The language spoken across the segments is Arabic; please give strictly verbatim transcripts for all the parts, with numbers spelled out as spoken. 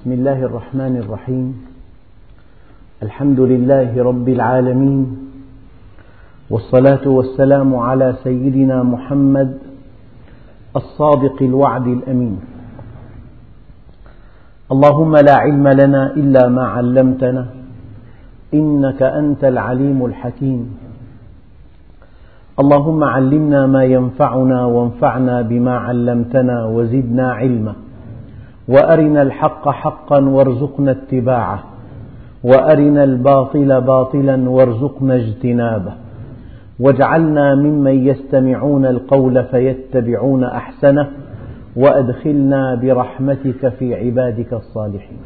بسم الله الرحمن الرحيم. الحمد لله رب العالمين، والصلاة والسلام على سيدنا محمد الصادق الوعد الأمين. اللهم لا علم لنا إلا ما علمتنا إنك أنت العليم الحكيم. اللهم علمنا ما ينفعنا وانفعنا بما علمتنا وزدنا علما، وأرنا الحق حقا وارزقنا اتباعه، وأرنا الباطل باطلا وارزقنا اجتنابه، واجعلنا ممن يستمعون القول فيتبعون أحسنه، وأدخلنا برحمتك في عبادك الصالحين.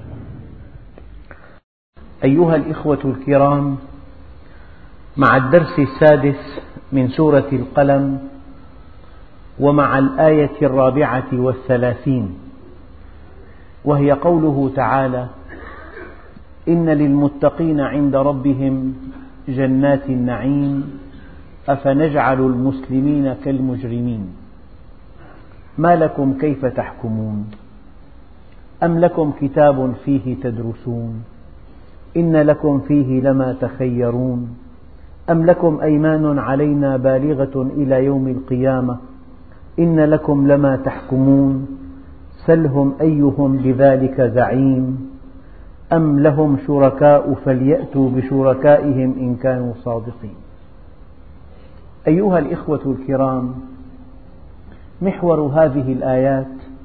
أيها الإخوة الكرام، مع الدرس السادس من سورة القلم، ومع الآية الرابعة والثلاثين، وهي قوله تعالى: إن للمتقين عند ربهم جنات النعيم أفنجعل المسلمين كالمجرمين ما لكم كيف تحكمون أم لكم كتاب فيه تدرسون إن لكم فيه لما تخيرون أم لكم أيمان علينا بالغة إلى يوم القيامة إن لكم لما تحكمون سلهم أيهم بذلك زعيم أم لهم شركاء فليأتوا بشركائهم إن كانوا صادقين. أيها الإخوة الكرام، محور هذه الآيات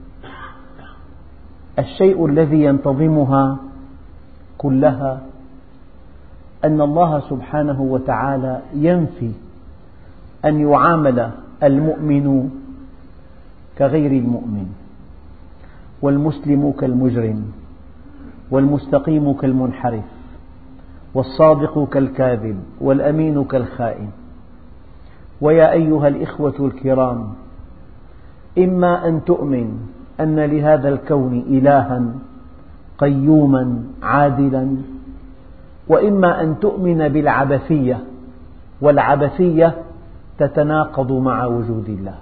الشيء الذي ينتظمها كلها أن الله سبحانه وتعالى ينفي أن يعامل المؤمن كغير المؤمن، والمسلم كالمجرم، والمستقيم كالمنحرف، والصادق كالكاذب، والأمين كالخائن. ويا أيها الإخوة الكرام، إما أن تؤمن أن لهذا الكون إلها قيوما عادلا، وإما أن تؤمن بالعبثية، والعبثية تتناقض مع وجود الله،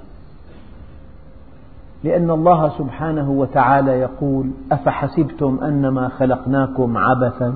لأن الله سبحانه وتعالى يقول: أفحسبتم أنما خلقناكم عبثا،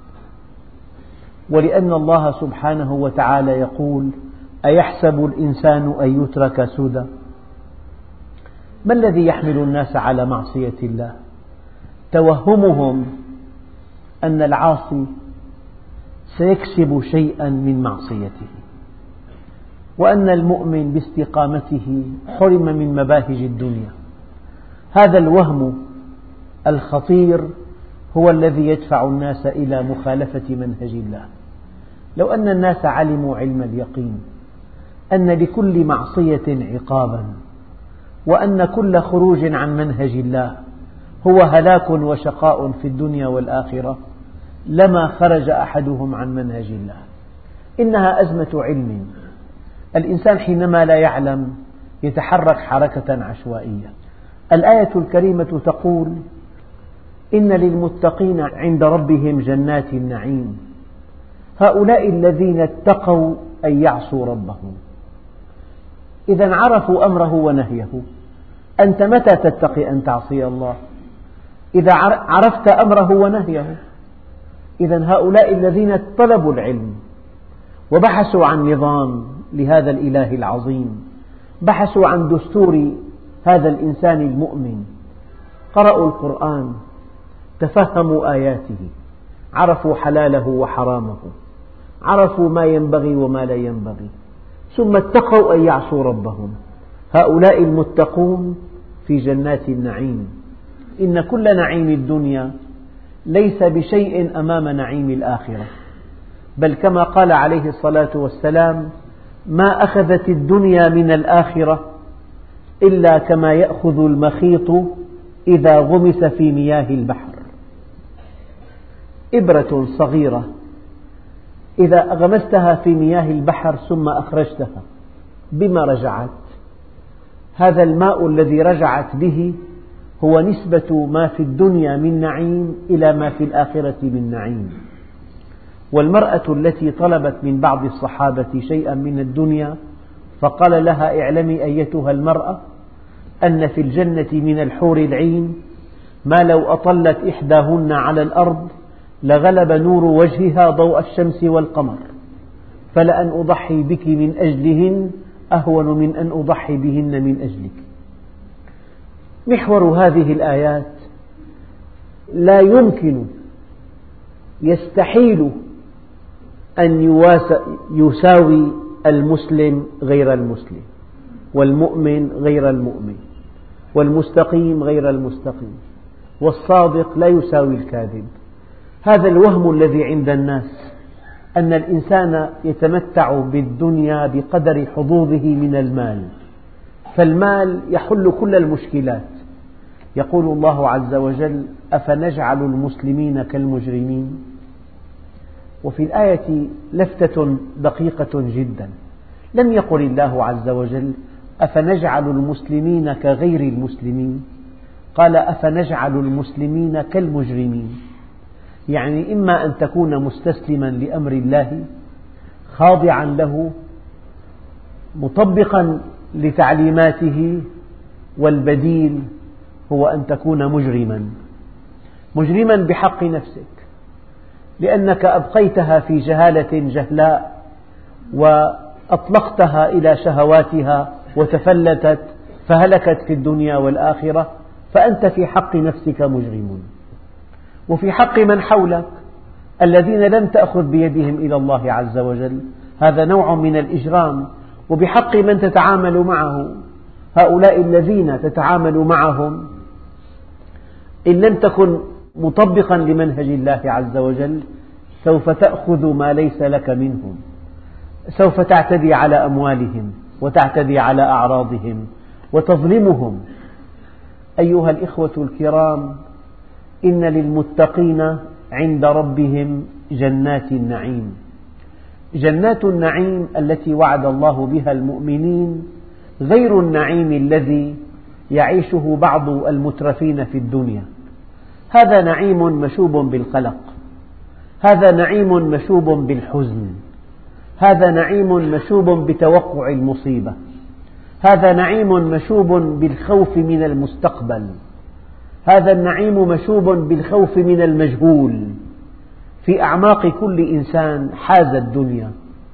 ولأن الله سبحانه وتعالى يقول: أيحسب الإنسان أن يترك سدى. ما الذي يحمل الناس على معصية الله؟ توهمهم أن العاصي سيكسب شيئا من معصيته، وأن المؤمن باستقامته حرم من مباهج الدنيا. هذا الوهم الخطير هو الذي يدفع الناس إلى مخالفة منهج الله. لو أن الناس علموا علم اليقين أن لكل معصية عقابا، وأن كل خروج عن منهج الله هو هلاك وشقاء في الدنيا والآخرة، لما خرج أحدهم عن منهج الله. إنها أزمة علم. الإنسان حينما لا يعلم يتحرك حركة عشوائية. الآية الكريمة تقول: إن للمتقين عند ربهم جنات النعيم. هؤلاء الذين اتقوا أن يعصوا ربهم، إذا عرفوا أمره ونهيه. أنت متى تتقي أن تعصي الله؟ إذا عرفت أمره ونهيه. إذا هؤلاء الذين طلبوا العلم وبحثوا عن نظام لهذا الإله العظيم، بحثوا عن دستور هذا الإنسان المؤمن، قرأوا القرآن، تفهموا آياته، عرفوا حلاله وحرامه، عرفوا ما ينبغي وما لا ينبغي، ثم اتقوا أن يعصوا ربهم. هؤلاء المتقون في جنات النعيم. إن كل نعيم الدنيا ليس بشيء أمام نعيم الآخرة، بل كما قال عليه الصلاة والسلام: ما أخذت الدنيا من الآخرة إلا كما يأخذ المخيط إذا غمس في مياه البحر. إبرة صغيرة إذا غمستها في مياه البحر ثم أخرجتها، بما رجعت؟ هذا الماء الذي رجعت به هو نسبة ما في الدنيا من نعيم إلى ما في الآخرة من نعيم. والمرأة التي طلبت من بعض الصحابة شيئا من الدنيا فقال لها: اعلمي أيتها المرأة أن في الجنة من الحور العين ما لو أطلت إحداهن على الأرض لغلب نور وجهها ضوء الشمس والقمر، فلأن أضحي بك من أجلهن أهون من أن أضحي بهن من أجلك. محور هذه الآيات لا يمكن، يستحيل أن يساوي المسلم غير المسلم، والمؤمن غير المؤمن، والمستقيم غير المستقيم، والصادق لا يساوي الكاذب. هذا الوهم الذي عند الناس أن الإنسان يتمتع بالدنيا بقدر حظوظه من المال، فالمال يحل كل المشكلات. يقول الله عز وجل: أفنجعل المسلمين كالمجرمين؟ وفي الآية لفتة دقيقة جدا، لم يقل الله عز وجل: أفنجعل المسلمين كغير المسلمين، قال: أفنجعل المسلمين كالمجرمين. يعني إما أن تكون مستسلما لأمر الله خاضعا له مطبقا لتعليماته، والبديل هو أن تكون مجرما، مجرما بحق نفسك، لأنك أبقيتها في جهالة جهلاء وأطلقتها إلى شهواتها وتفلتت فهلكت في الدنيا والآخرة، فأنت في حق نفسك مجرم. وفي حق من حولك الذين لم تأخذ بيدهم إلى الله عز وجل، هذا نوع من الإجرام. وبحق من تتعامل معه، هؤلاء الذين تتعامل معهم إن لم تكن مطبقا لمنهج الله عز وجل سوف تأخذ ما ليس لك منهم، سوف تعتدي على أموالهم وتعتدي على أعراضهم وتظلمهم. أيها الإخوة الكرام، إن للمتقين عند ربهم جنات النعيم. جنات النعيم التي وعد الله بها المؤمنين غير النعيم الذي يعيشه بعض المترفين في الدنيا. هذا نعيم مشوب بالقلق، هذا نعيم مشوب بالحزن، هذا نعيم مشوب بتوقع المصيبة، هذا نعيم مشوب بالخوف من المستقبل، هذا النعيم مشوب بالخوف من المجهول. في أعماق كل إنسان حاز الدنيا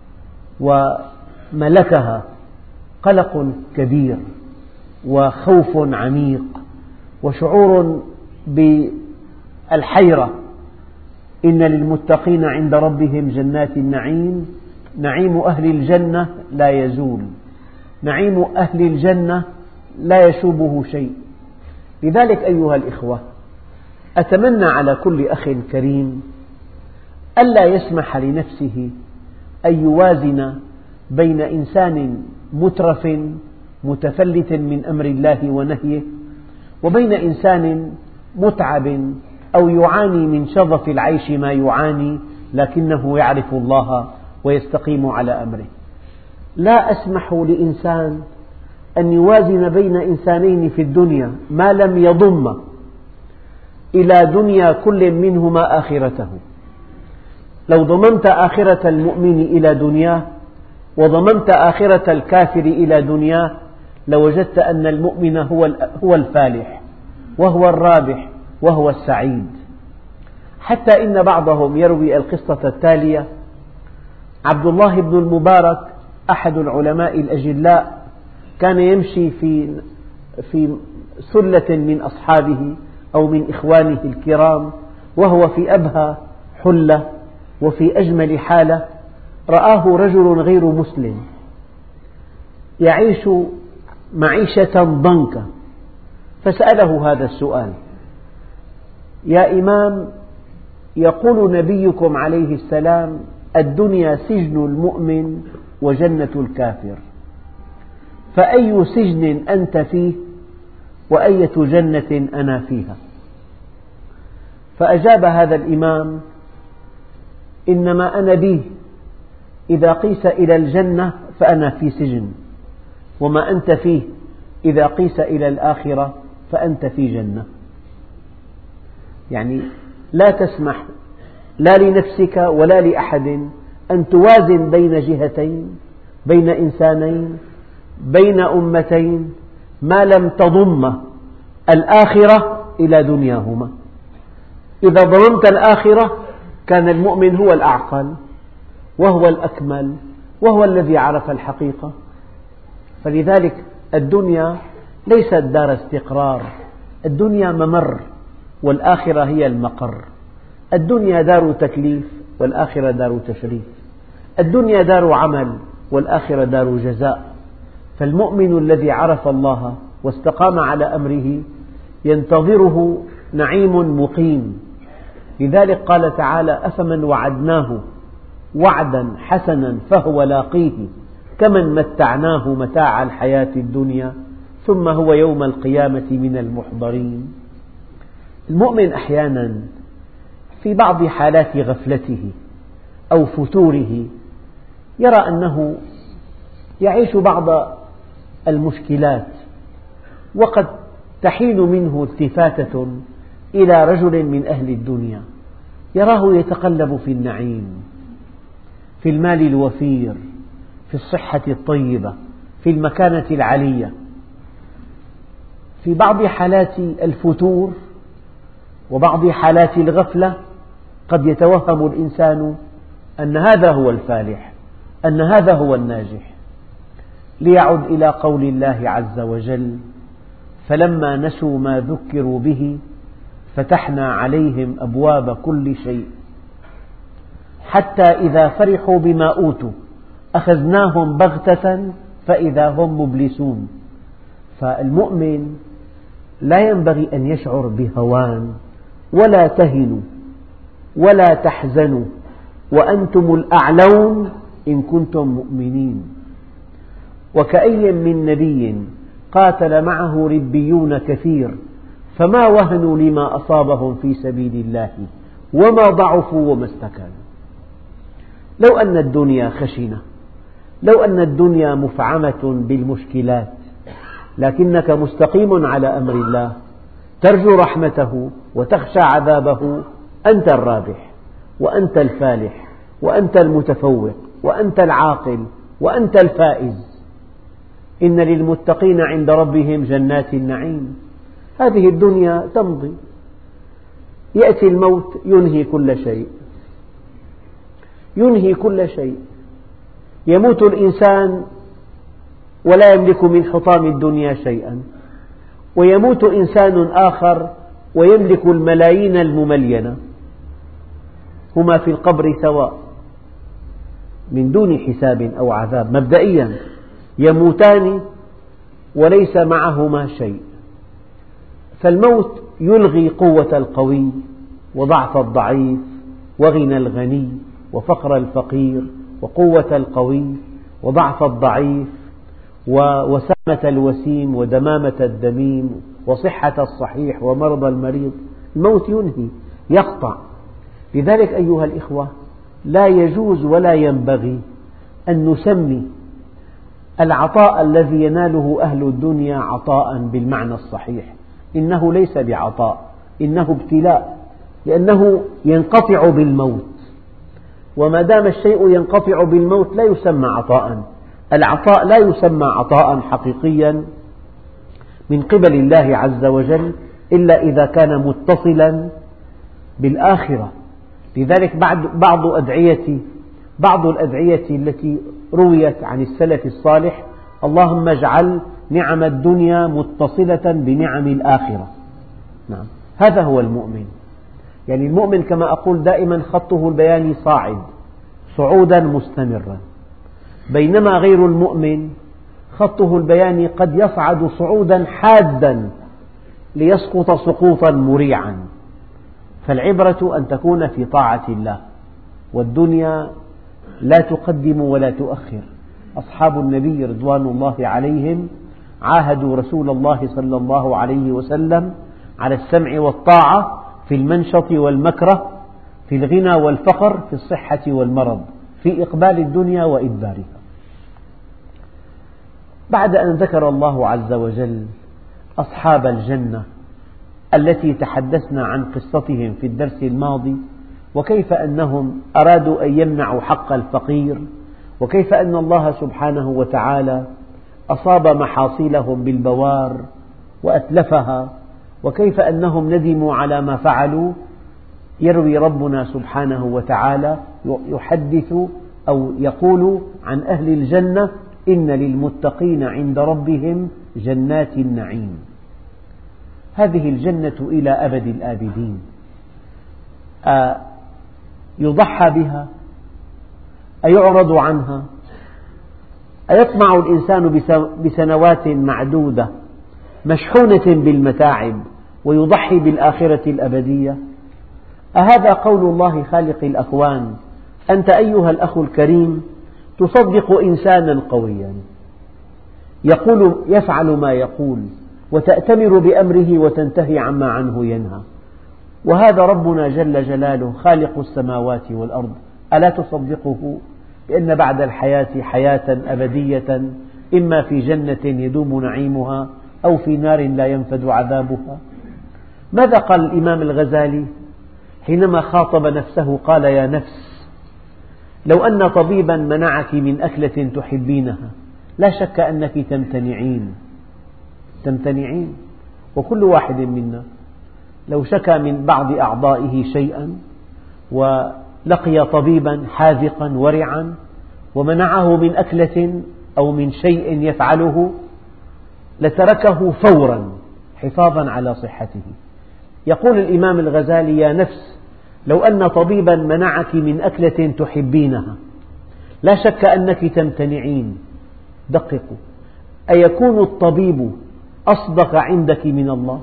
وملكها قلق كبير وخوف عميق وشعور بالحيرة. إن للمتقين عند ربهم جنات النعيم، نعيم أهل الجنة لا يزول، نعيم أهل الجنة لا يشوبه شيء. لذلك أيها الإخوة، أتمنى على كل أخ كريم ألا يسمح لنفسه أن يوازن بين إنسان مترف متفلت من أمر الله ونهيه، وبين إنسان متعب أو يعاني من شظف العيش ما يعاني، لكنه يعرف الله ويستقيم على أمره. لا أسمح لإنسان أن يوازن بين إنسانين في الدنيا ما لم يضم إلى دنيا كل منهما آخرته. لو ضممت آخرة المؤمن إلى دنياه وضممت آخرة الكافر إلى دنياه لوجدت أن المؤمن هو الفالح وهو الرابح وهو السعيد. حتى إن بعضهم يروي القصة التالية: عبد الله بن المبارك أحد العلماء الأجلاء كان يمشي في في سلة من أصحابه أو من إخوانه الكرام وهو في أبهى حلة وفي أجمل حالة، رآه رجل غير مسلم يعيش معيشة ضنكا، فسأله هذا السؤال: يا إمام، يقول نبيكم عليه السلام: الدنيا سجن المؤمن وجنة الكافر، فأي سجن أنت فيه وأية جنة أنا فيها؟ فأجاب هذا الإمام: إنما أنا به إذا قيس إلى الجنة فأنا في سجن، وما أنت فيه إذا قيس إلى الآخرة فأنت في جنة. يعني لا تسمح لا لنفسك ولا لأحد أن توازن بين جهتين، بين إنسانين، بين أمتين، ما لم تضم الآخرة إلى دنياهما. إذا ضممت الآخرة كان المؤمن هو الأعقل وهو الأكمل وهو الذي عرف الحقيقة. فلذلك الدنيا ليست دار استقرار، الدنيا ممر والآخرة هي المقر. الدنيا دار تكليف والآخرة دار تشريف. الدنيا دار عمل والآخرة دار جزاء. فالمؤمن الذي عرف الله واستقام على أمره ينتظره نعيم مقيم. لذلك قال تعالى: أفمن وعدناه وعدا حسنا فهو لاقيه كمن متعناه متاع الحياة الدنيا ثم هو يوم القيامة من المحضرين. المؤمن أحيانا في بعض حالات غفلته أو فتوره يرى أنه يعيش بعض المشكلات، وقد تحين منه التفاتة إلى رجل من أهل الدنيا يراه يتقلب في النعيم، في المال الوفير، في الصحة الطيبة، في المكانة العلية. في بعض حالات الفتور وبعض حالات الغفلة قد يتوهم الإنسان أن هذا هو الفالح، أن هذا هو الناجح. ليعد إلى قول الله عز وجل: فلما نسوا ما ذكروا به فتحنا عليهم أبواب كل شيء حتى إذا فرحوا بما أوتوا أخذناهم بغتة فإذا هم مبلسون. فالمؤمن لا ينبغي أن يشعر بهوان ولا تهنوا ولا تحزنوا وأنتم الأعلون إن كنتم مؤمنين. وكأي من نبي قاتل معه ربيون كثير فما وهنوا لما أصابهم في سبيل الله وما ضعفوا وما استكانوا. لو أن الدنيا خشنة، لو أن الدنيا مفعمة بالمشكلات، لكنك مستقيم على أمر الله ترجو رحمته وتخشى عذابه، أنت الرابح وأنت الفالح وأنت المتفوق وأنت العاقل وأنت الفائز. إن للمتقين عند ربهم جنات النعيم. هذه الدنيا تمضي، يأتي الموت ينهي كل شيء، ينهي كل شيء. يموت الإنسان ولا يملك من حطام الدنيا شيئا، ويموت إنسان آخر ويملك الملايين المملينة، هما في القبر سواء من دون حساب أو عذاب. مبدئيا يموتان وليس معهما شيء. فالموت يلغي قوة القوي وضعف الضعيف وغنى الغني وفقر الفقير وقوة القوي وضعف الضعيف ووسامة الوسيم ودمامة الدميم وصحة الصحيح ومرض المريض. الموت ينهي، يقطع. لذلك أيها الإخوة، لا يجوز ولا ينبغي أن نسمي العطاء الذي يناله أهل الدنيا عطاء بالمعنى الصحيح. إنه ليس بعطاء، إنه ابتلاء، لأنه ينقطع بالموت. وما دام الشيء ينقطع بالموت لا يسمى عطاء. العطاء لا يسمى عطاء حقيقيا من قبل الله عز وجل إلا إذا كان متصلا بالآخرة. لذلك بعض أدعية بعض الأدعية التي رويت عن السلف الصالح: اللهم اجعل نعم الدنيا متصلة بنعم الآخرة. نعم، هذا هو المؤمن. يعني المؤمن كما أقول دائما خطه البياني صاعد صعودا مستمرا، بينما غير المؤمن خطه البياني قد يصعد صعودا حادا ليسقط سقوطا مريعا. فالعبرة أن تكون في طاعة الله، والدنيا لا تقدم ولا تؤخر. أصحاب النبي رضوان الله عليهم عاهدوا رسول الله صلى الله عليه وسلم على السمع والطاعة في المنشط والمكره، في الغنى والفقر، في الصحة والمرض، في إقبال الدنيا وإدبارها. بعد أن ذكر الله عز وجل أصحاب الجنة التي تحدثنا عن قصتهم في الدرس الماضي، وكيف أنهم أرادوا أن يمنعوا حق الفقير، وكيف أن الله سبحانه وتعالى أصاب محاصيلهم بالبوار وأتلفها، وكيف أنهم ندموا على ما فعلوا. يروي ربنا سبحانه وتعالى يحدث أو يقول عن أهل الجنة: إن للمتقين عند ربهم جنات النعيم. هذه الجنة إلى أبد الآبدين، يضحى بها، أيعرض عنها، أيطمع الإنسان بسنوات معدودة مشحونة بالمتاعب ويضحي بالآخرة الأبدية؟ أهذا قول الله خالق الأكوان؟ أنت أيها الأخ الكريم تصدق إنسانا قويا يقول يفعل ما يقول وتأتمر بأمره وتنتهي عما عنه ينهى، وهذا ربنا جل جلاله خالق السماوات والأرض. ألا تصدقه بأن بعد الحياة حياة أبدية، إما في جنة يدوم نعيمها أو في نار لا ينفد عذابها؟ ماذا قال الإمام الغزالي حينما خاطب نفسه؟ قال: يا نفس، لو أن طبيبا منعك من أكلة تحبينها لا شك أنك تمتنعين تمتنعين وكل واحد منا لو شكى من بعض أعضائه شيئا ولقي طبيبا حاذقا ورعا ومنعه من أكلة أو من شيء يفعله لتركه فورا حفاظا على صحته. يقول الإمام الغزالي: يا نفس، لو أن طبيبا منعك من أكلة تحبينها لا شك أنك تمتنعين. دققوا، أيكون الطبيب أصدق عندك من الله؟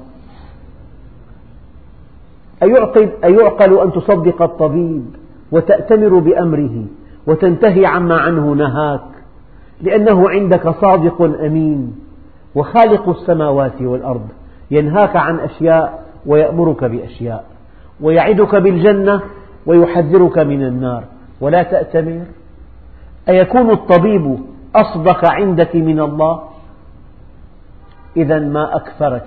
أيعقل أن تصدق الطبيب وتأتمر بأمره وتنتهي عما عنه نهاك، لأنه عندك صادق أمين وخالق السماوات والأرض، ينهاك عن أشياء ويأمرك بأشياء، ويعدك بالجنة ويحذرك من النار، ولا تأتمر؟ أيكون الطبيب أصدق عندك من الله؟ إذا ما أكثرك.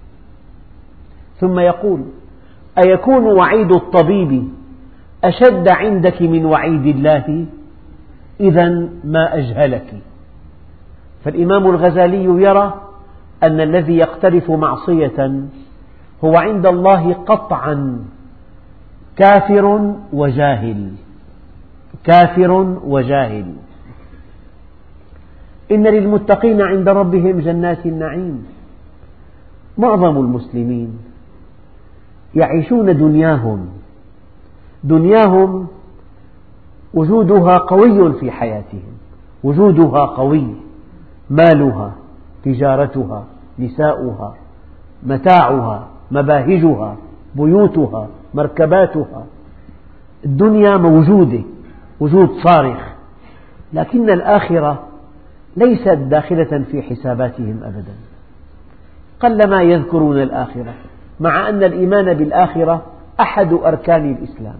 ثم يقول: أيكون وعيد الطبيب أشد عندك من وعيد الله؟ إذا ما أجهلك. فالإمام الغزالي يرى أن الذي يقترف معصية هو عند الله قطعا كافر وجاهل، كافر وجاهل. إن للمتقين عند ربهم جنات النعيم. معظم المسلمين يعيشون دنياهم دنياهم وجودها قوي في حياتهم، وجودها قوي، مالها، تجارتها، نساؤها، متاعها، مباهجها، بيوتها، مركباتها، الدنيا موجودة، وجود صارخ. لكن الآخرة ليست داخلة في حساباتهم أبدا، قلما يذكرون الآخرة، مع أن الإيمان بالآخرة أحد أركان الإسلام.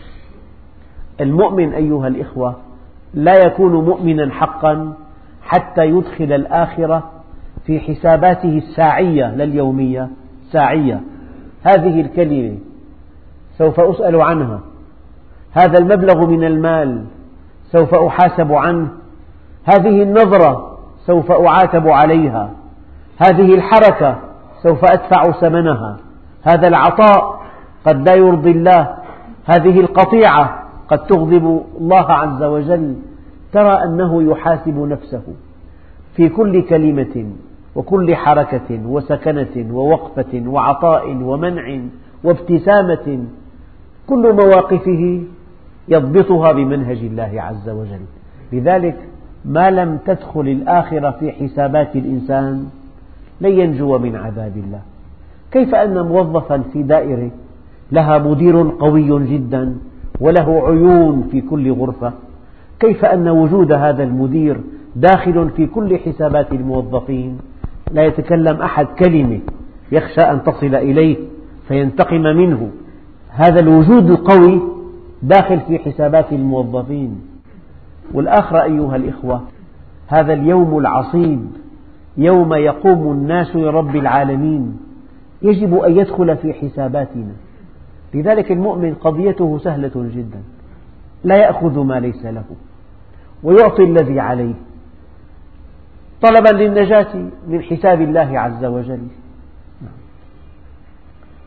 المؤمن أيها الإخوة لا يكون مؤمنا حقا حتى يدخل الآخرة في حساباته الساعية، لا اليومية، ساعية. هذه الكلمة سوف أسأل عنها، هذا المبلغ من المال سوف أحاسب عنه، هذه النظرة سوف أعاتب عليها، هذه الحركة سوف أدفع ثمنها، هذا العطاء قد لا يرضي الله، هذه القطيعة قد تغضب الله عز وجل. ترى أنه يحاسب نفسه في كل كلمة وكل حركة وسكنة ووقفة وعطاء ومنع وابتسامة، كل مواقفه يضبطها بمنهج الله عز وجل. لذلك ما لم تدخل الآخرة في حسابات الإنسان لن ينجو من عذاب الله. كيف أن موظفا في دائرة لها مدير قوي جدا وله عيون في كل غرفة، كيف أن وجود هذا المدير داخل في كل حسابات الموظفين، لا يتكلم أحد كلمة يخشى أن تصل إليه فينتقم منه، هذا الوجود القوي داخل في حسابات الموظفين. والآخرة أيها الإخوة هذا اليوم العصيب، يوم يقوم الناس لرب العالمين، يجب أن يدخل في حساباتنا. لذلك المؤمن قضيته سهلة جدا، لا يأخذ ما ليس له ويعطي الذي عليه طلبا للنجاة من حساب الله عز وجل.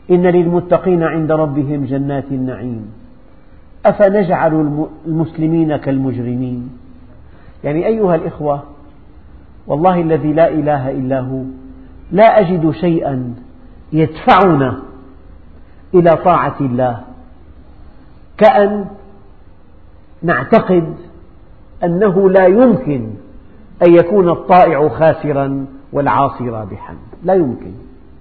إن للمتقين عند ربهم جنات النعيم أفنجعل المسلمين كالمجرمين. يعني أيها الإخوة، والله الذي لا إله إلا هو لا أجد شيئا يدفعنا إلى طاعة الله كأن نعتقد أنه لا يمكن أن يكون الطائع خاسرا والعاصي رابحا، لا يمكن،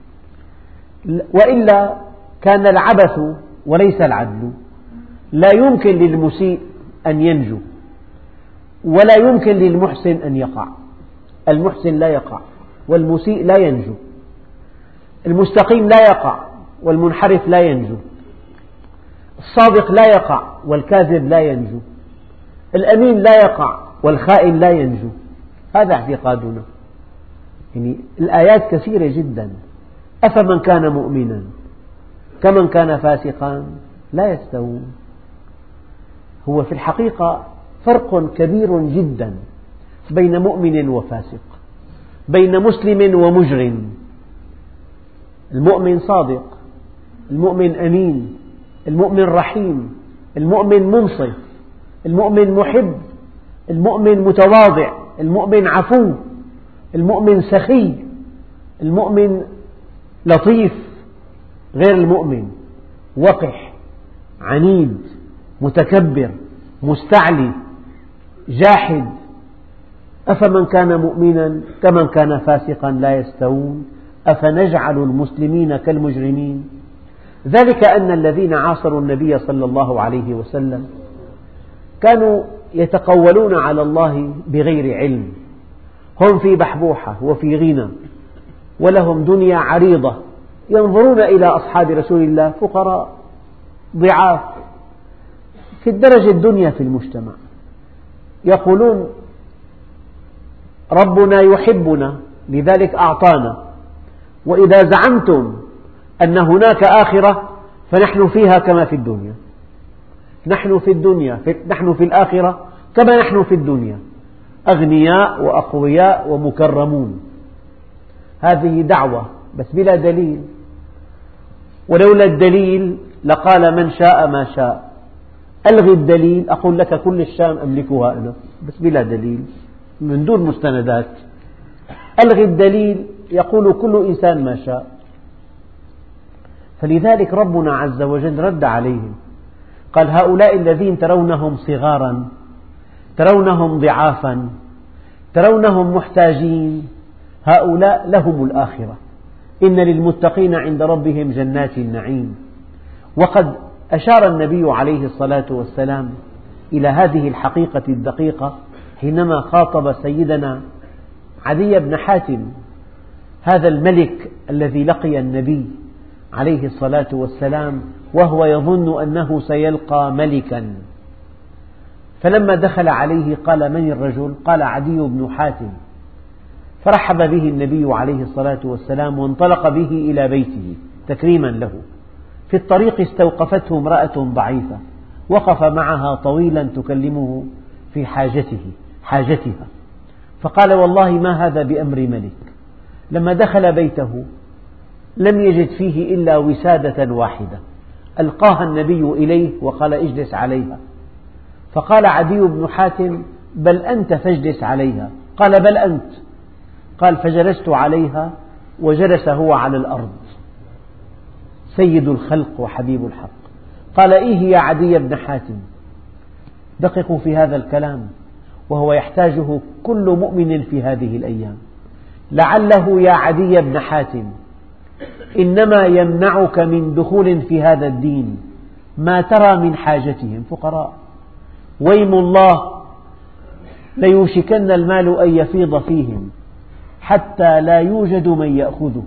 وإلا كان العبث وليس العدل. لا يمكن للمسيء أن ينجو، ولا يمكن للمحسن أن يقع. المحسن لا يقع والمسيء لا ينجو، المستقيم لا يقع والمنحرف لا ينجو، الصادق لا يقع والكاذب لا ينجو، الأمين لا يقع والخائن لا ينجو. هذا اعتقادنا. يعني الآيات كثيرة جدا. أفمن كان مؤمنا كمن كان فاسقا لا يستوون. هو في الحقيقة فرق كبير جدا بين مؤمن وفاسق، بين مسلم ومجرم. المؤمن صادق، المؤمن أمين، المؤمن رحيم، المؤمن منصف، المؤمن محب، المؤمن متواضع، المؤمن عفو، المؤمن سخي، المؤمن لطيف، غير المؤمن وقح، عنيد، متكبر، مستعلي، جاحد. أفمن كان مؤمنا كمن كان فاسقا لا يستوون أفنجعل المسلمين كالمجرمين. ذلك أن الذين عاصروا النبي صلى الله عليه وسلم كانوا يتقولون على الله بغير علم، هم في بحبوحة وفي غنى ولهم دنيا عريضة، ينظرون إلى أصحاب رسول الله فقراء ضعاف في الدرجة الدنيا في المجتمع، يقولون ربنا يحبنا لذلك أعطانا، وإذا زعمتم أن هناك آخرة فنحن فيها كما في الدنيا، نحن في الدنيا نحن في الآخرة كما نحن في الدنيا، أغنياء وأقوياء ومكرمون. هذه دعوة بس بلا دليل، ولولا الدليل لقال من شاء ما شاء. ألغي الدليل أقول لك كل الشام أملكها أنا، بس بلا دليل من دون مستندات. ألغي الدليل يقول كل إنسان ما شاء. فلذلك ربنا عز وجل رد عليهم قال هؤلاء الذين ترونهم صغارا، ترونهم ضعافا، ترونهم محتاجين، هؤلاء لهم الآخرة، إن للمتقين عند ربهم جنات النعيم. وقد أشار النبي عليه الصلاة والسلام إلى هذه الحقيقة الدقيقة حينما خاطب سيدنا عدي بن حاتم، هذا الملك الذي لقي النبي عليه الصلاة والسلام وهو يظن أنه سيلقى ملكا، فلما دخل عليه قال من الرجل؟ قال عدي بن حاتم، فرحب به النبي عليه الصلاة والسلام وانطلق به إلى بيته تكريما له. في الطريق استوقفته امرأة ضعيفة، وقف معها طويلا تكلمه في حاجته حاجتها، فقال والله ما هذا بأمر ملك. لما دخل بيته لم يجد فيه إلا وسادة واحدة، ألقاها النبي إليه وقال اجلس عليها، فقال عدي بن حاتم بل أنت فاجلس عليها، قال بل أنت، قال فجلست عليها وجلس هو على الأرض، سيد الخلق وحبيب الحق. قال إيه يا عدي بن حاتم، دققوا في هذا الكلام وهو يحتاجه كل مؤمن في هذه الأيام. لعله يا عدي بن حاتم إنما يمنعك من دخول في هذا الدين ما ترى من حاجتهم فقراء، ويم الله ليوشكن المال أن يفيض فيهم حتى لا يوجد من يأخذه.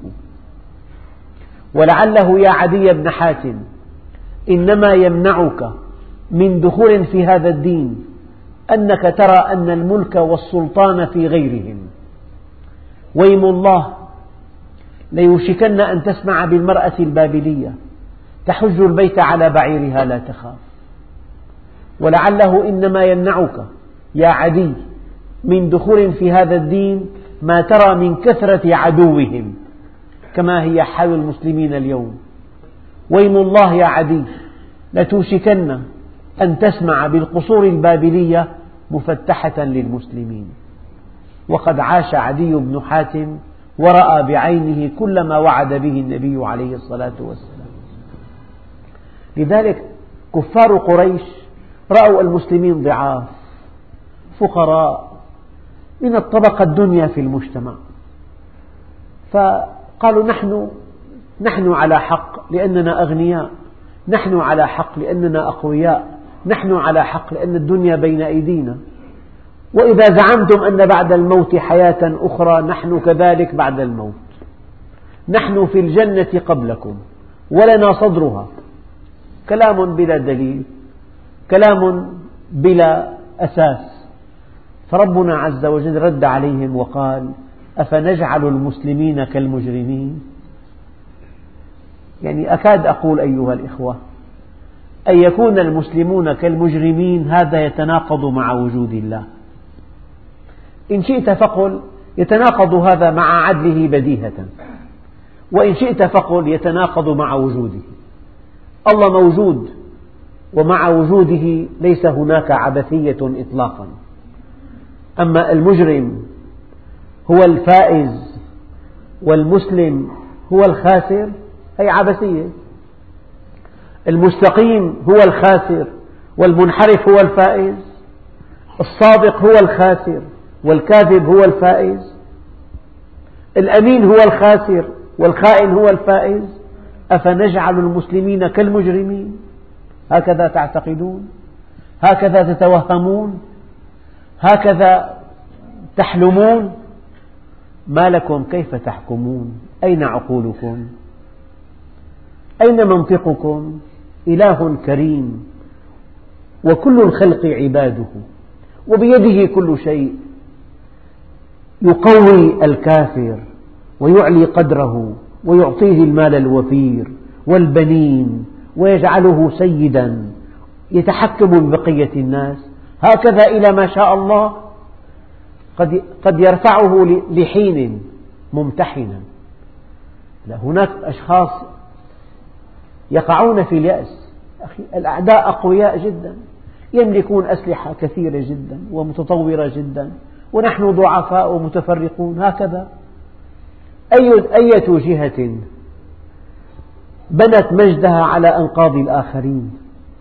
ولعله يا عدي بن حاتم إنما يمنعك من دخول في هذا الدين أنك ترى أن الملك والسلطان في غيرهم، ويم الله ليوشكن أن تسمع بالمرأة البابلية تحج البيت على بعيرها لا تخاف. ولعله إنما يمنعك يا عدي من دخول في هذا الدين ما ترى من كثرة عدوهم، كما هي حال المسلمين اليوم. ويم الله يا عدي لتوشكن أن تسمع بالقصور البابلية مفتحة للمسلمين. وقد عاش عدي بن حاتم ورأى بعينه كل ما وعد به النبي عليه الصلاة والسلام. لذلك كفار قريش رأوا المسلمين ضعاف فقراء من الطبقة الدنيا في المجتمع، فقالوا نحن نحن على حق لأننا أغنياء، نحن على حق لأننا أقوياء، نحن على حق لأن الدنيا بين أيدينا، وإذا زعمتم أن بعد الموت حياة أخرى نحن كذلك بعد الموت، نحن في الجنة قبلكم ولنا صدرها. كلام بلا دليل، كلام بلا أساس. فربنا عز وجل رد عليهم وقال أفنجعل المسلمين كالمجرمين. يعني أكاد أقول أيها الإخوة أن يكون المسلمون كالمجرمين هذا يتناقض مع وجود الله. إن شئت فقل يتناقض هذا مع عدله بديهة، وإن شئت فقل يتناقض مع وجوده. الله موجود، ومع وجوده ليس هناك عبثية إطلاقا. أما المجرم هو الفائز والمسلم هو الخاسر، أي عبثية. المستقيم هو الخاسر والمنحرف هو الفائز، الصادق هو الخاسر والكاذب هو الفائز، الأمين هو الخاسر والخائن هو الفائز. أفنجعل المسلمين كالمجرمين؟ هكذا تعتقدون؟ هكذا تتوهمون؟ هكذا تحلمون؟ ما لكم كيف تحكمون؟ أين عقولكم؟ أين منطقكم؟ إله كريم وكل الخلق عباده وبيده كل شيء، يقوي الكافر ويعلي قدره ويعطيه المال الوفير والبنين ويجعله سيدا يتحكم ببقية الناس، هكذا إلى ما شاء الله. قد يرفعه لحين ممتحنا. هناك أشخاص يقعون في اليأس. أخي الأعداء أقوياء جدا، يملكون أسلحة كثيرة جدا ومتطورة جدا، ونحن ضعفاء ومتفرقون. هكذا أية جهة بنت مجدها على أنقاض الآخرين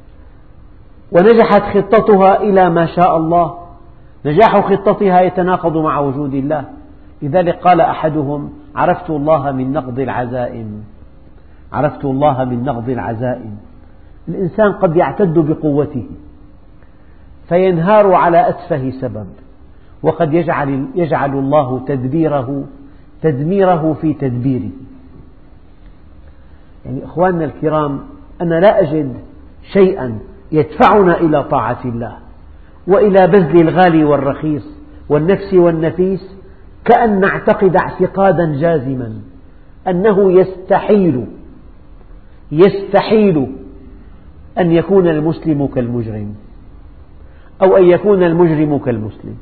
ونجحت خطتها إلى ما شاء الله، نجاح خطتها يتناقض مع وجود الله. لذلك قال أحدهم عرفت الله من نقض العزائم، عرفت الله من نقض العزائم. الإنسان قد يعتد بقوته فينهار على أتفه سبب، وقد يجعل, يجعل الله تدبيره تدميره في تدبيره. يعني إخواننا الكرام، أنا لا أجد شيئا يدفعنا إلى طاعة الله وإلى بذل الغالي والرخيص والنفس والنفيس كأن نعتقد اعتقادا جازما أنه يستحيل يستحيل أن يكون المسلم كالمجرم أو أن يكون المجرم كالمسلم.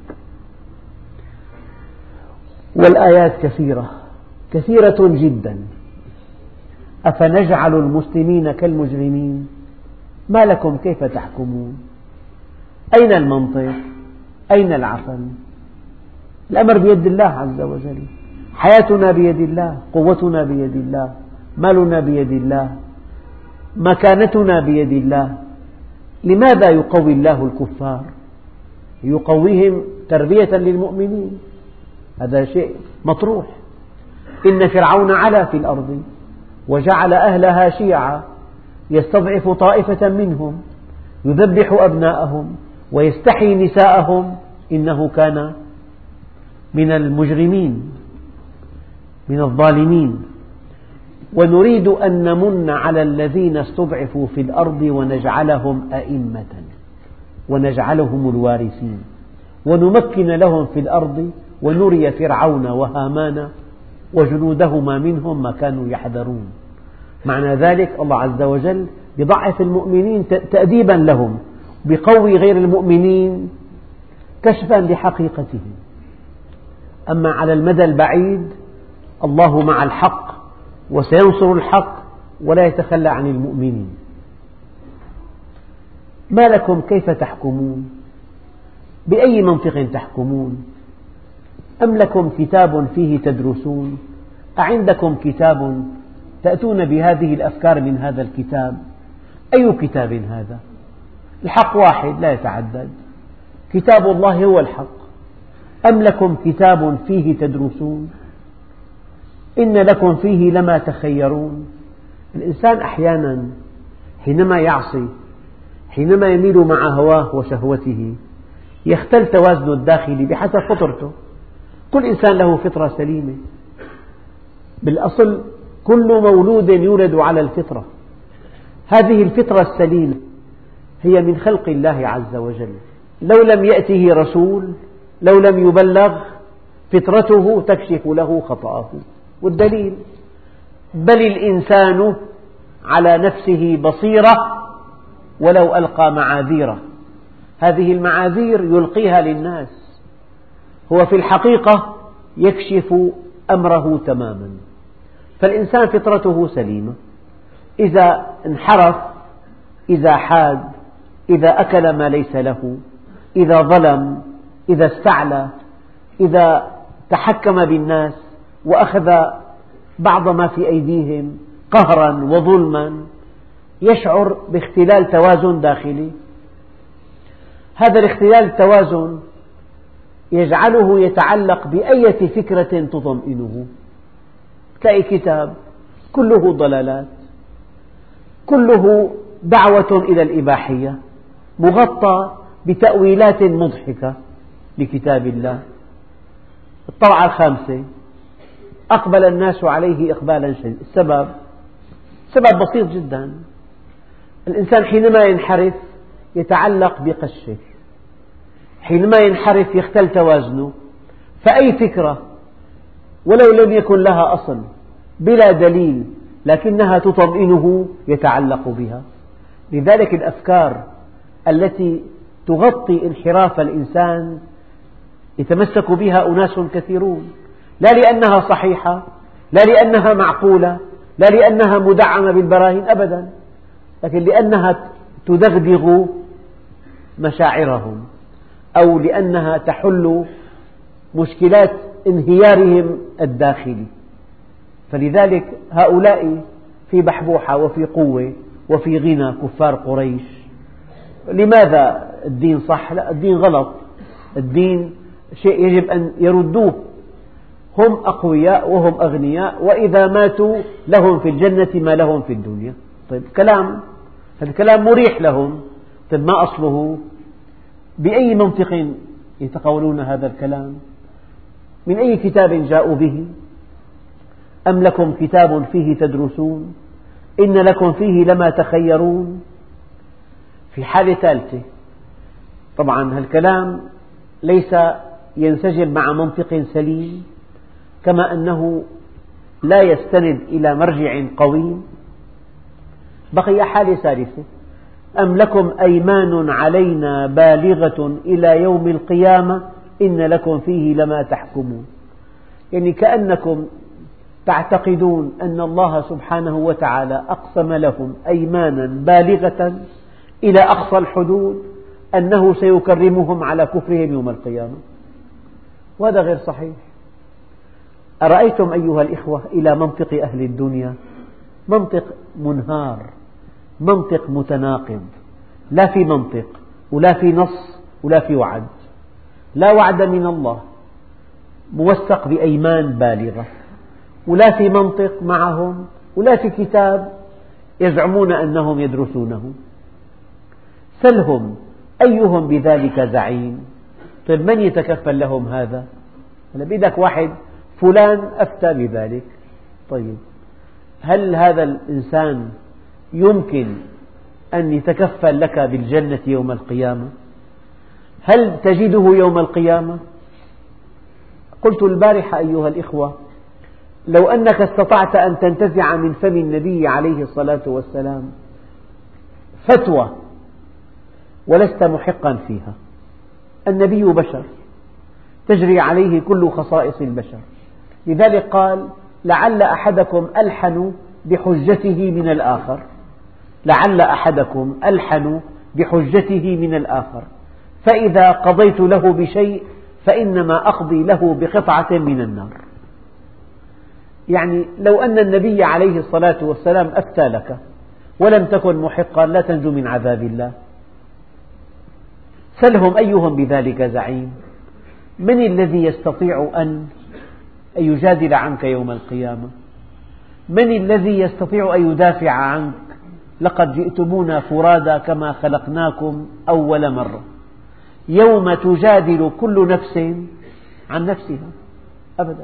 والآيات كثيرة كثيرة جدا. أفنجعل المسلمين كالمجرمين؟ ما لكم كيف تحكمون؟ أين المنطق؟ أين العقل؟ الأمر بيد الله عز وجل، حياتنا بيد الله، قوتنا بيد الله، مالنا بيد الله، مكانتنا بيد الله. لماذا يقوي الله الكفار؟ يقويهم تربية للمؤمنين، هذا شيء مطروح. إن فرعون علا في الأرض وجعل أهلها شيعا يستضعف طائفة منهم يذبح أبناءهم ويستحيي نساءهم إنه كان من المجرمين من الظالمين. ونريد أن نمن على الذين استضعفوا في الأرض ونجعلهم أئمة ونجعلهم الوارثين ونمكن لهم في الأرض ونري فرعون وهامان وجنودهما منهم ما كانوا يحذرون. معنى ذلك الله عز وجل يضعف المؤمنين تأديبا لهم، بقوي غير المؤمنين كشفا لحقيقتهم. أما على المدى البعيد الله مع الحق وسينصر الحق ولا يتخلى عن المؤمنين. ما لكم كيف تحكمون؟ بأي منطق تحكمون؟ أم لكم كتاب فيه تدرسون؟ أعندكم كتاب تأتون بهذه الأفكار من هذا الكتاب؟ أي كتاب هذا؟ الحق واحد لا يتعدد، كتاب الله هو الحق. أم لكم كتاب فيه تدرسون؟ إن لكم فيه لما تخيرون. الإنسان أحيانا حينما يعصي، حينما يميل مع هواه وشهوته، يختل توازنه الداخلي بحسب فطرته. كل إنسان له فطرة سليمة، بالأصل كل مولود يولد على الفطرة. هذه الفطرة السليمة هي من خلق الله عز وجل. لو لم يأته رسول، لو لم يبلغ، فطرته تكشف له خطأه. والدليل: بل الإنسان على نفسه بصيرة ولو ألقى معاذيره. هذه المعاذير يلقيها للناس، هو في الحقيقة يكشف أمره تماما. فالإنسان فطرته سليمة، إذا انحرف، إذا حاد، إذا أكل ما ليس له، إذا ظلم، إذا استعلى، إذا تحكم بالناس وأخذ بعض ما في أيديهم قهرا وظلما، يشعر باختلال توازن داخلي. هذا الاختلال التوازن يجعله يتعلق بأية فكرة تطمئنه. تلاقي كتاب كله ضلالات، كله دعوة إلى الإباحية، مغطى بتأويلات مضحكة لكتاب الله. الطبعة الخامسة أقبل الناس عليه إقبالا شديدا. السبب سبب بسيط جدا: الإنسان حينما ينحرف يتعلق بقشه، حينما ينحرف يختل توازنه، فأي فكرة ولو لم يكن لها أصل بلا دليل لكنها تطمئنه يتعلق بها. لذلك الأفكار التي تغطي انحراف الإنسان يتمسك بها أناس كثيرون، لا لأنها صحيحة، لا لأنها معقولة، لا لأنها مدعمة بالبراهين أبدا، لكن لأنها تدغدغ مشاعرهم، أو لأنها تحل مشكلات انهيارهم الداخلي. فلذلك هؤلاء في بحبوحة وفي قوة وفي غنى كفار قريش. لماذا الدين صح؟ لا، الدين غلط، الدين شيء يجب أن يردوه. هم أقوياء وهم أغنياء، وإذا ماتوا لهم في الجنة ما لهم في الدنيا. طيب كلام، هذا كلام مريح لهم. طيب ما أصله؟ بأي منطق يتقولون هذا الكلام؟ من أي كتاب جاءوا به؟ أم لكم كتاب فيه تدرسون؟ إن لكم فيه لما تخيرون. في حالة ثالثة، طبعا هالكلام ليس ينسجم مع منطق سليم، كما أنه لا يستند إلى مرجع قويم. بقي حالة ثالثة: أم لكم أيمان علينا بالغة إلى يوم القيامة إن لكم فيه لما تحكمون. يعني كأنكم تعتقدون أن الله سبحانه وتعالى أقسم لهم أيمانا بالغة إلى أقصى الحدود أنه سيكرمهم على كفرهم يوم القيامة، وهذا غير صحيح. أرأيتم أيها الإخوة إلى منطق أهل الدنيا؟ منطق منهار، منطق متناقض، لا في منطق ولا في نص ولا في وعد. لا وعد من الله موثق بأيمان بالغة، ولا في منطق معهم، ولا في كتاب يزعمون أنهم يدرسونه. سلهم أيهم بذلك زعيم. طيب من يتكفل لهم هذا؟ هلا بدك واحد فلان أفتى بذلك. طيب هل هذا الإنسان يمكن أن يتكفل لك بالجنة يوم القيامة؟ هل تجده يوم القيامة؟ قلت البارحة أيها الإخوة: لو أنك استطعت أن تنتزع من فم النبي عليه الصلاة والسلام فتوى ولست محقا فيها، النبي بشر تجري عليه كل خصائص البشر، لذلك قال: لعل أحدكم ألحن بحجته من الآخر، لعل أحدكم ألحن بحجته من الآخر، فإذا قضيت له بشيء فإنما أقضي له بقطعة من النار. يعني لو أن النبي عليه الصلاة والسلام أفتى لك ولم تكن محقا لا تنجو من عذاب الله. سلهم أيهم بذلك زعيم. من الذي يستطيع أن يجادل عنك يوم القيامة؟ من الذي يستطيع أن يدافع عنك؟ لقد جئتمونا فرادا كما خلقناكم أول مرة، يوم تجادل كل نفس عن نفسها. أبدا.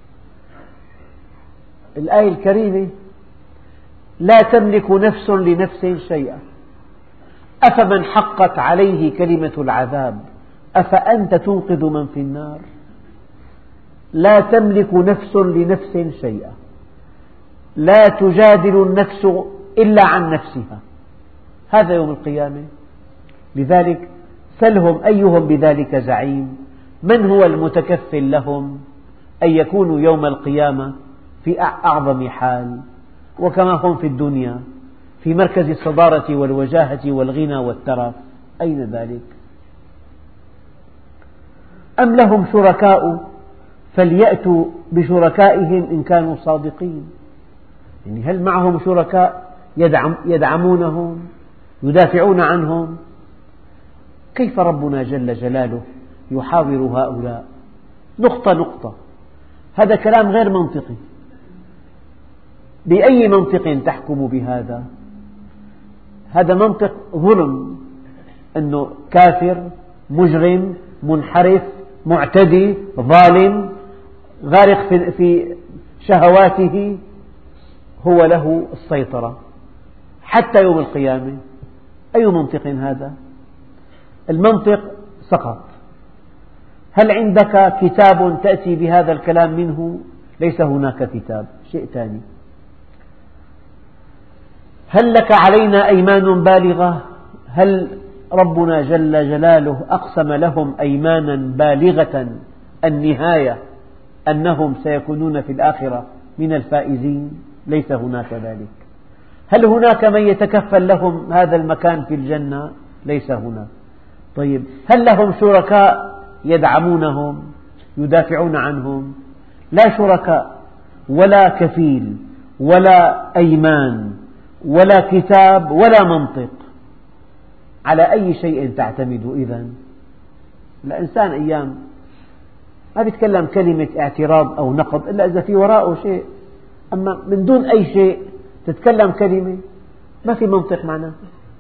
الآية الكريمة: لا تملك نفس لنفس شيئا أفمن حقت عليه كلمة العذاب أفأنت تنقذ من في النار. لا تملك نفس لنفس شيئا، لا تجادل النفس إلا عن نفسها. هذا يوم القيامة. لذلك سلهم أيهم بذلك زعيم. من هو المتكفل لهم أن يكونوا يوم القيامة في أعظم حال، وكما هم في الدنيا في مركز الصدارة والوجاهة والغنى والترف؟ أين ذلك؟ أم لهم شركاء فليأتوا بشركائهم إن كانوا صادقين. يعني هل معهم شركاء يدعم يدعمونهم يدافعون عنهم؟ كيف ربنا جل جلاله يحاور هؤلاء نقطة نقطة؟ هذا كلام غير منطقي. بأي منطق تحكم بهذا؟ هذا منطق ظلم، أنه كافر مجرم منحرف معتدي ظالم غارق في شهواته هو له السيطرة حتى يوم القيامة. أي منطق هذا؟ المنطق سقط. هل عندك كتاب تأتي بهذا الكلام منه؟ ليس هناك كتاب. شيء ثاني: هل لك علينا أيمان بالغة؟ هل ربنا جل جلاله أقسم لهم أيمانا بالغة النهاية أنهم سيكونون في الآخرة من الفائزين؟ ليس هناك ذلك. هل هناك من يتكفل لهم هذا المكان في الجنة؟ ليس هناك. طيب، هل لهم شركاء يدعمونهم يدافعون عنهم؟ لا شركاء ولا كفيل ولا أيمان ولا كتاب ولا منطق. على أي شيء تعتمد إذن؟ الإنسان أيام ما يتكلم كلمة اعتراض أو نقد إلا إذا في وراءه شيء، أما من دون أي شيء تتكلم كلمة ما في منطق معناه.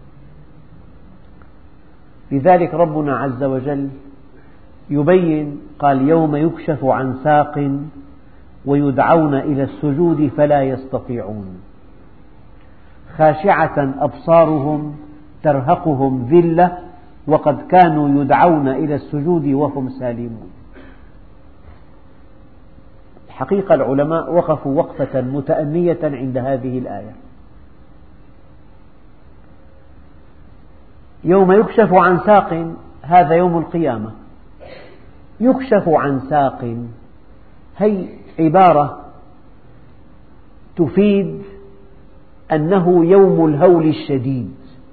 لذلك ربنا عز وجل يبين، قال: يوم يكشف عن ساق ويدعون إلى السجود فلا يستطيعون خاشعة أبصارهم ترهقهم ذلة وقد كانوا يدعون إلى السجود وهم سالمون. حقيقة العلماء وقفوا وقفة متأنية عند هذه الآية. يوم يكشف عن ساق، هذا يوم القيامة. يكشف عن ساق هي عبارة تفيد أنه يوم الهول الشديد.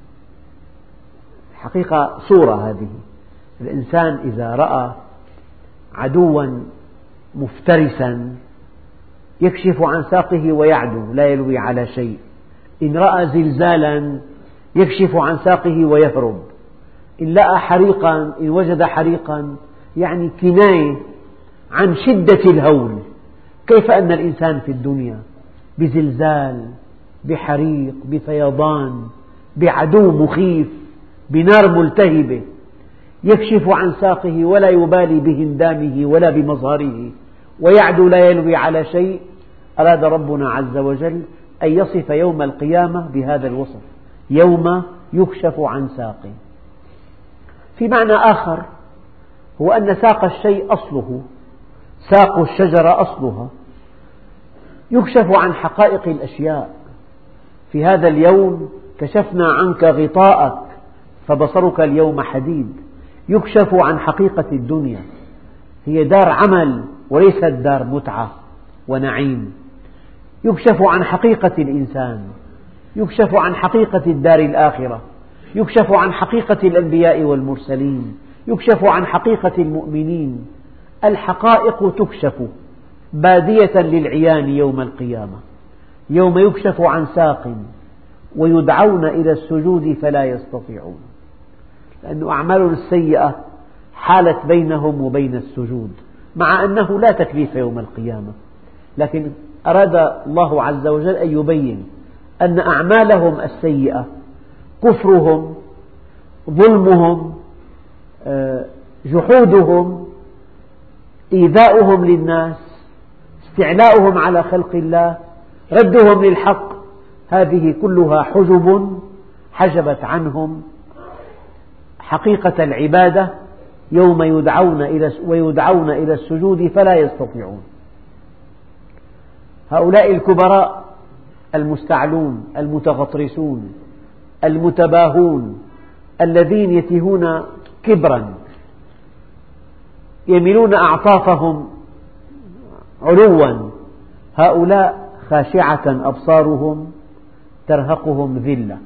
حقيقة صورة هذه. الإنسان إذا رأى عدوا مفترسا يكشف عن ساقه ويعدو لا يلوي على شيء. إن رأى زلزالا يكشف عن ساقه ويهرب. إن لقى حريقا، إن وجد حريقا، يعني كناية عن شدة الهول. كيف أن الإنسان في الدنيا بزلزال، بحريق، بفيضان، بعدو مخيف، بنار ملتهبة، يكشف عن ساقه ولا يبالي بهندامه ولا بمظهره ويعدو لا يلوي على شيء. أراد ربنا عز وجل أن يصف يوم القيامة بهذا الوصف: يوم يكشف عن ساق. في معنى آخر هو أن ساق الشيء أصله، ساق الشجرة أصلها. يكشف عن حقائق الأشياء. في هذا اليوم كشفنا عنك غطاءك فبصرك اليوم حديد. يكشف عن حقيقة الدنيا، هي دار عمل وليست دار متعة ونعيم. يكشف عن حقيقة الإنسان، يكشف عن حقيقة الدار الآخرة، يكشف عن حقيقة الأنبياء والمرسلين، يكشف عن حقيقة المؤمنين. الحقائق تكشف بادية للعيان يوم القيامة، يوم يكشف عن ساق ويدعون إلى السجود فلا يستطيعون، لأن أعمالهم السيئة حالت بينهم وبين السجود، مع أنه لا تكليف يوم القيامة، لكن أراد الله عز وجل أن يبين أن أعمالهم السيئة، كفرهم، ظلمهم، جحودهم، إيذاؤهم للناس، استعلاؤهم على خلق الله، ردهم للحق، هذه كلها حجب حجبت عنهم حقيقة العبادة يوم يدعون إلى ويدعون إلى السجود فلا يستطيعون. هؤلاء الكبراء المستعلون المتغطرسون المتباهون الذين يتيهون كبرا يميلون أعطافهم علوا، هؤلاء خاشعة أبصارهم ترهقهم ذلة،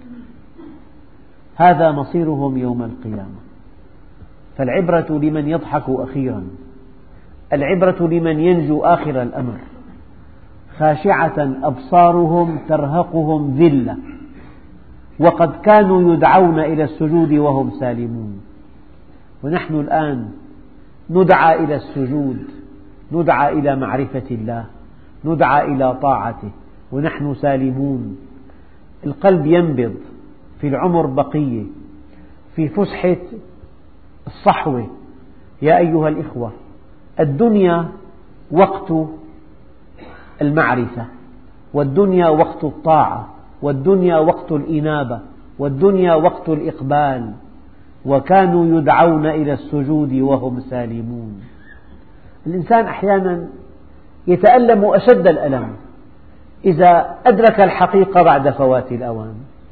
هذا مصيرهم يوم القيامة. فالعبرة لمن يضحك أخيرا، العبرة لمن ينجو آخر الأمر. خاشعة أبصارهم ترهقهم ذلة وقد كانوا يدعون إلى السجود وهم سالمون. ونحن الآن ندعى إلى السجود، ندعى إلى معرفة الله، ندعى إلى طاعته ونحن سالمون. القلب ينبض، في العمر بقية، في فسحة الصحوة. يا أيها الإخوة، الدنيا وقت المعرفة، والدنيا وقت الطاعة، والدنيا وقت الإنابة، والدنيا وقت الإقبال، وكانوا يدعون إلى السجود وهم سالمون. الإنسان أحيانا يتألم أشد الألم إذا أدرك الحقيقة بعد فوات الأوان.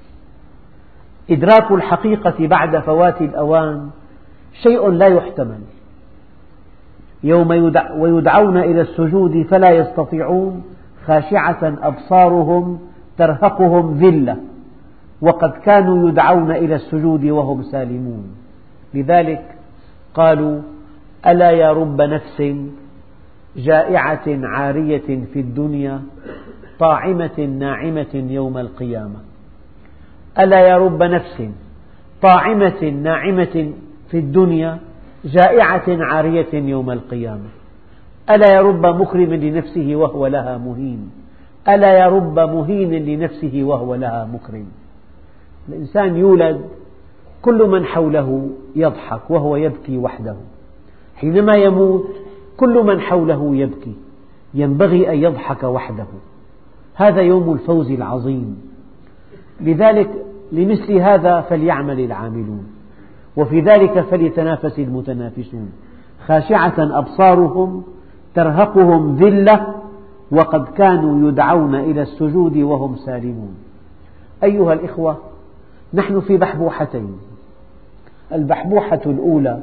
إدراك الحقيقة بعد فوات الأوان شيء لا يحتمل. يوم يدع ويدعون إلى السجود فلا يستطيعون، خاشعة أبصارهم ترهقهم ذلة وقد كانوا يدعون إلى السجود وهم سالمون. لذلك قالوا: ألا يا رب نفس جائعة عارية في الدنيا طاعمة ناعمة يوم القيامة. ألا يا رب نفس طاعمة ناعمة في الدنيا جائعة عارية يوم القيامة. ألا يا رب مكرم لنفسه وهو لها مهين. ألا يا رب مهين لنفسه وهو لها مكرم. الإنسان يولد كل من حوله يضحك وهو يبكي وحده، حينما يموت كل من حوله يبكي، ينبغي أن يضحك وحده. هذا يوم الفوز العظيم. لذلك لمثل هذا فليعمل العاملون، وفي ذلك فليتنافس المتنافسون. خاشعة أبصارهم ترهقهم ذلة وقد كانوا يدعون إلى السجود وهم سالمون. أيها الإخوة، نحن في بحبوحتين. البحبوحة الأولى: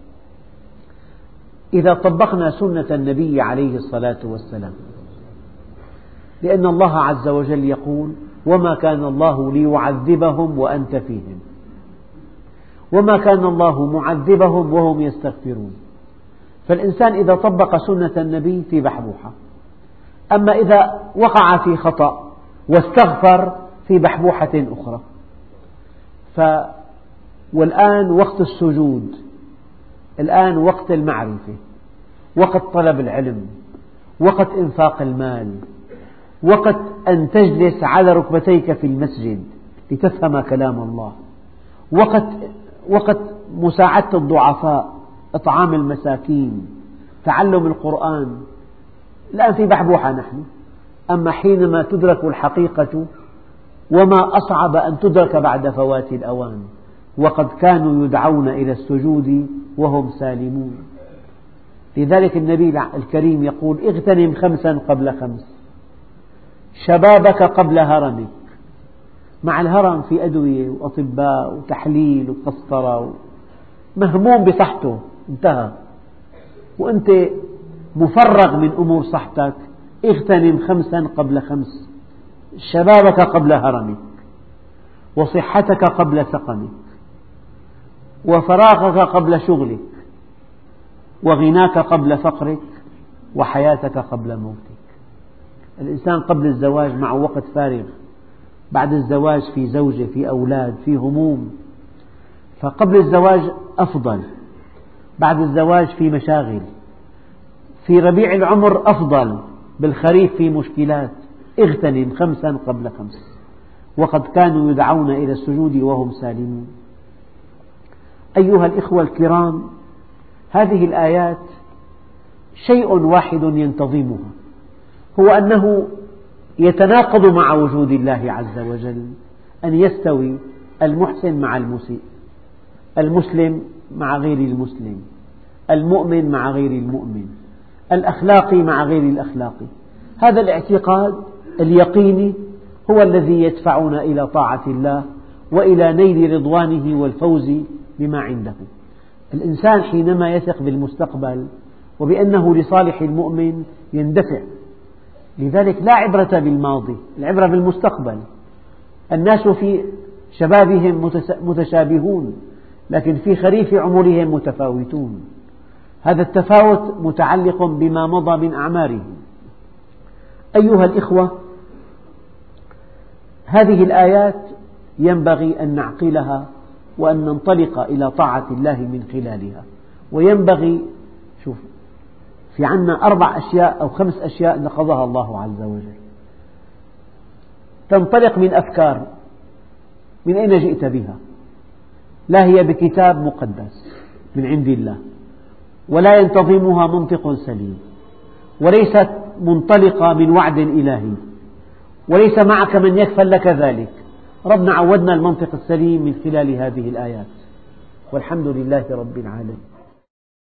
إذا طبقنا سنة النبي عليه الصلاة والسلام، لأن الله عز وجل يقول: وما كان الله ليعذبهم وأنت فيهم، وما كان الله معذبهم وهم يستغفرون. فالإنسان إذا طبق سنة النبي في بحبوحة، أما إذا وقع في خطأ واستغفر في بحبوحة أخرى. ف والآن وقت السجود، الآن وقت المعرفة، وقت طلب العلم، وقت إنفاق المال، وقت أن تجلس على ركبتيك في المسجد لتفهم كلام الله، وقت وقت مساعدة الضعفاء، إطعام المساكين، تعلم القرآن. الآن في بحبوحة نحن. أما حينما تدرك الحقيقة، وما أصعب أن تدرك بعد فوات الأوان، وقد كانوا يدعون إلى السجود وهم سالمون. لذلك النبي الكريم يقول: اغتنم خمسا قبل خمس، شبابك قبل هرمك. مع الهرم في أدوية وأطباء وتحليل وقسطرة، مهموم بصحته انتهى، وأنت مفرغ من أمور صحتك اغتنم خمسا قبل خمس: شبابك قبل هرمك، وصحتك قبل سقمك، وفراغك قبل شغلك، وغناك قبل فقرك، وحياتك قبل موتك. الإنسان قبل الزواج معه وقت فارغ، بعد الزواج في زوجة، في أولاد، في هموم، فقبل الزواج أفضل، بعد الزواج في مشاغل، في ربيع العمر أفضل، بالخريف في مشكلات. اغتنم خمسا قبل خمس. وقد كانوا يدعون إلى السجود وهم سالمون. أيها الإخوة الكرام، هذه الآيات شيء واحد ينتظمها، هو أنه يتناقض مع وجود الله عز وجل، أن يستوي المحسن مع المسيء، المسلم مع غير المسلم، المؤمن مع غير المؤمن، الأخلاقي مع غير الأخلاقي. هذا الاعتقاد اليقيني هو الذي يدفعنا إلى طاعة الله وإلى نيل رضوانه والفوز بما عنده. الإنسان حينما يثق بالمستقبل وبأنه لصالح المؤمن يندفع. لذلك لا عبرة بالماضي، العبرة بالمستقبل. الناس في شبابهم متشابهون، لكن في خريف عمرهم متفاوتون. هذا التفاوت متعلق بما مضى من أعمارهم. أيها الإخوة، هذه الآيات ينبغي أن نعقلها وأن ننطلق إلى طاعة الله من خلالها. وينبغي، شوف، في عنا أربع أشياء أو خمس أشياء نقضها الله عز وجل. تنطلق من أفكار، من أين جئت بها؟ لا هي بكتاب مقدس من عند الله، ولا ينتظمها منطق سليم، وليست منطلقة من وعد إلهي، وليس معك من يكفل لك ذلك. ربنا عودنا المنطق السليم من خلال هذه الآيات، والحمد لله رب العالمين.